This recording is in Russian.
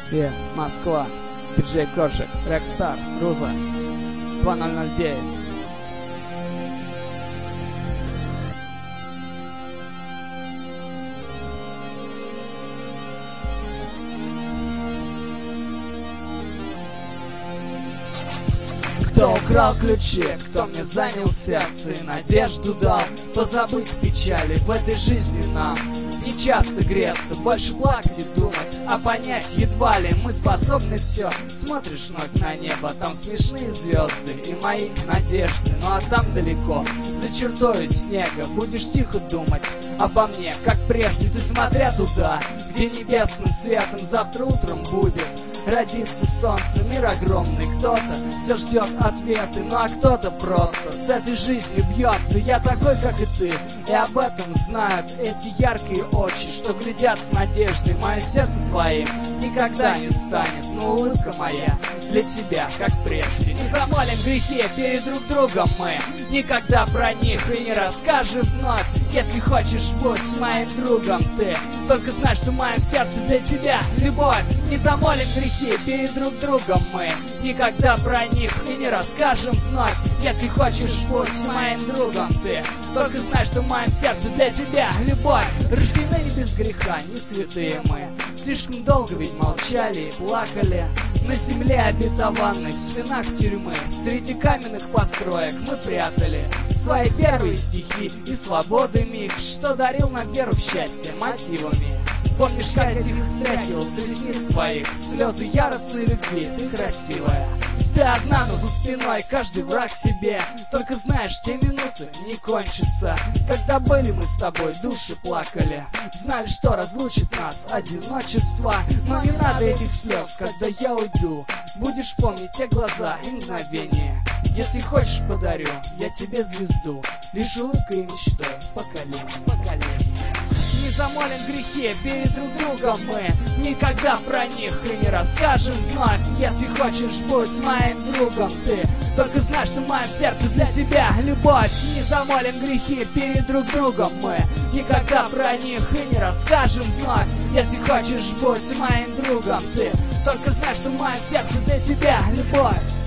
Москва, диджей Коржик, Рекстар, Руза, 2009. Кто украл ключи, кто мне занял сердце и надежду дал позабыть печали в этой жизни нам. Не часто греться, больше плакать и думать, а понять едва ли мы способны все. Смотришь ночь на небо, там смешные звезды и мои надежды. Ну а там далеко, за чертою снега, будешь тихо думать обо мне, как прежде. Ты смотря туда, где небесным светом завтра утром будет родится солнце, мир огромный. Кто-то все ждет ответы, ну а кто-то просто с этой жизнью бьется. Я такой, как и ты, и об этом знают эти яркие очи, что глядят с надеждой. Мое сердце твоим никогда не станет, но улыбка моя для тебя, как прежде. Не замолим грехи перед друг другом мы, никогда про них и не расскажем вновь. Если хочешь, будь моим другом ты, только знай, что в моем сердце для тебя любовь. Не замолим грехи перед друг другом мы, никогда про них и не расскажем вновь. Если хочешь, будь моим другом ты, только знай, что в моем сердце для тебя любовь. Рождены не без греха, не святые мы, слишком долго ведь молчали и плакали на земле обетованной, в стенах тюрьмы, среди каменных построек мы прятали свои первые стихи и свободы миг, что дарил нам веру в счастье мотивами. Помнишь, как я тихо стряхивал с ресниц твоих слезы яростной любви, ты красивая. Ты одна, но за спиной каждый враг себе. Только знаешь, те минуты не кончатся, когда были мы с тобой, души плакали, знали, что разлучит нас одиночество. Но не надо этих слез, когда я уйду, будешь помнить те глаза и мгновения. Если хочешь, подарю я тебе звезду, лишь улыбкой и мечтой поколение. Не замолим грехи перед друг другом мы, никогда про них и не расскажем вновь. Если хочешь, будь моим другом ты, только знай, что в моем сердце для тебя любовь. Не замолим грехи перед друг другом мы, никогда про них и не расскажем вновь. Если хочешь, будь моим другом ты, только знай, что в моем сердце для тебя любовь.